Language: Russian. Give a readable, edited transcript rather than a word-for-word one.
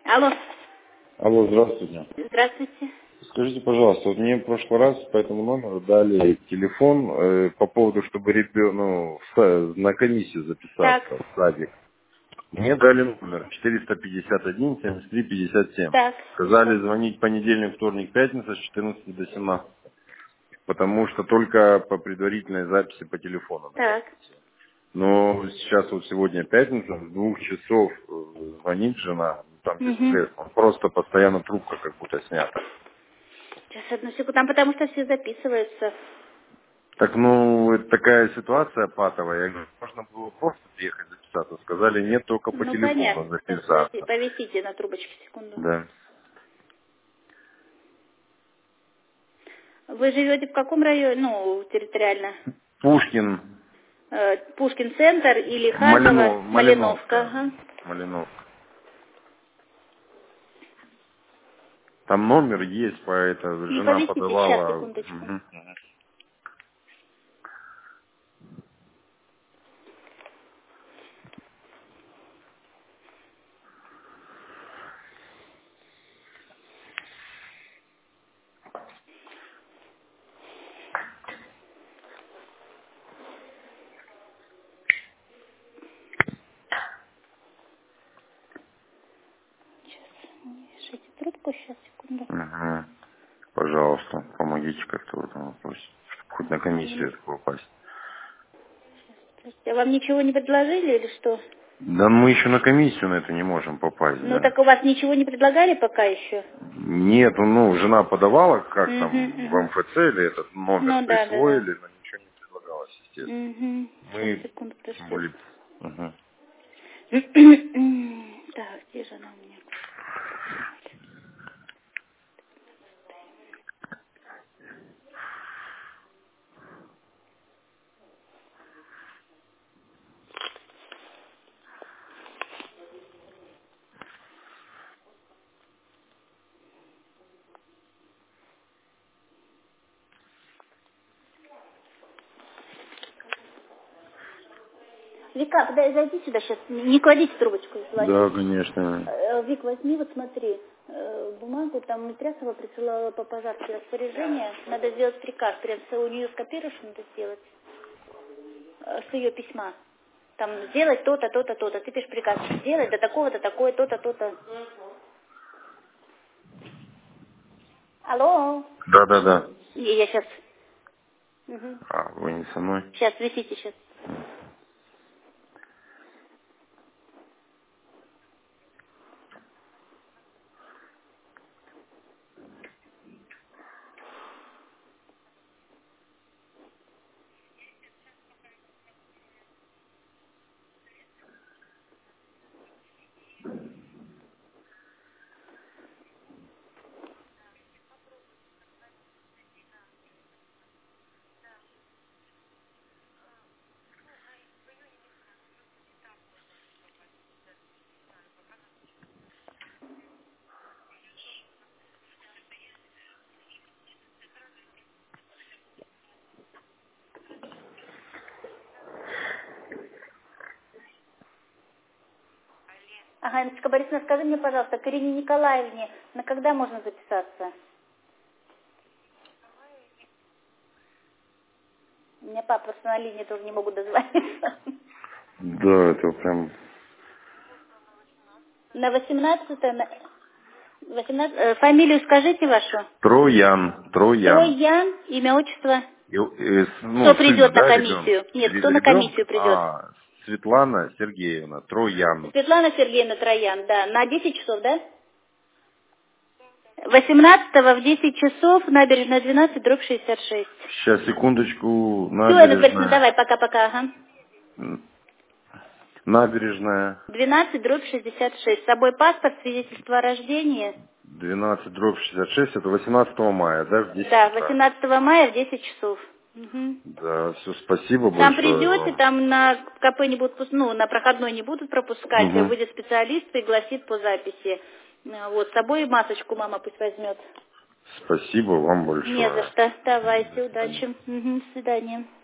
Алло. Алло, здравствуйте. Здравствуйте. Скажите, пожалуйста, вот мне в прошлый раз по этому номеру дали телефон по поводу, чтобы на комиссию Так, записаться в садик. Мне дали номер 451 73 57. так. И Сказали что? звонить понедельник, вторник, пятница с 14 до 17. Потому что только по предварительной записи по телефону на Так. комиссию. Но сейчас вот сегодня пятница, с 2 часов звонит жена, там без Угу. средств. Он просто постоянно трубка как будто снята. Сейчас, одну секунду. Там потому что все записываются. Так, ну, это такая ситуация патовая. Я говорю, можно было просто приехать записаться. Сказали, нет, только по Ну, телефону понятно. Сейчас, подожди, записаться. повисите на трубочке секунду. Да. Вы живете в каком районе? Ну, территориально? Пушкин, Пушкин-центр или Харьково? Малиновка. Малиновская. Ага. Малиновка. Там номер есть, Ну, жена повисите сейчас, подавала. секундочку. Мгм. Вешайте трубку сейчас, секунду. Мгм. Пожалуйста, помогите как-то в этом вопросе. Чтобы хоть на комиссию попасть. Подождите, а вам ничего не предложили или что? Да мы еще на комиссию на это не можем попасть, Ну, да. так у вас ничего не предлагали пока еще? Нет, ну, жена подавала, как Угу, там, в угу. МФЦ, или этот номер Ну, да, да, да. присвоили, но ничего не предлагалось, естественно. Угу. Сейчас, Мы, секунду, тем подожди. более, мгм. Так, где же она у меня? Вика, зайди сюда сейчас, не кладите трубочку, звони. Да, конечно. Вик, возьми, вот смотри, бумагу, там Митрясова присылала по пожарке распоряжение, надо сделать приказ, прям у нее скопируешь, надо сделать, с ее письма. Там сделать то-то, то-то, то-то. Ты пишешь приказ, сделать до такого-то, такое, то-то, то-то. Алло? Да. Я сейчас. А, вы не со мной? Сейчас, висите сейчас. Ага, Инночка Борисовна, скажи мне, пожалуйста, к Ирине Николаевне, на когда можно записаться? У меня папа просто на линии тоже не могут дозвониться. Да, это прям... На 18 на 18 фамилию скажите вашу. Троян. Троян, имя, отчество. Ну, Кто сына, придет на да, ребенка? комиссию? Нет, кто на Ребенка? комиссию придет? А, Светлана Сергеевна, Троян. Светлана Сергеевна Троян, да. На 10 часов, да? 18-го в 10 часов, набережная 12, дробь 66. Сейчас, секундочку, Все, Анна Борисовна, набережная. давай, пока-пока, ага. Набережная. 12, дробь 66. С собой паспорт, свидетельство о рождении. 12/66, это 18 мая, да, в 10 Да, утра. 18 мая в 10 часов. Мгм. Да, все, спасибо Там большое придете, вам. там на КП не будут, ну, на проходной не будут пропускать, Мгм. выйдет специалист, пригласит по записи. Вот, с собой масочку мама пусть возьмет. Спасибо вам Не за большое. что. До Давайте, свидания. удачи. Мгм, до свидания.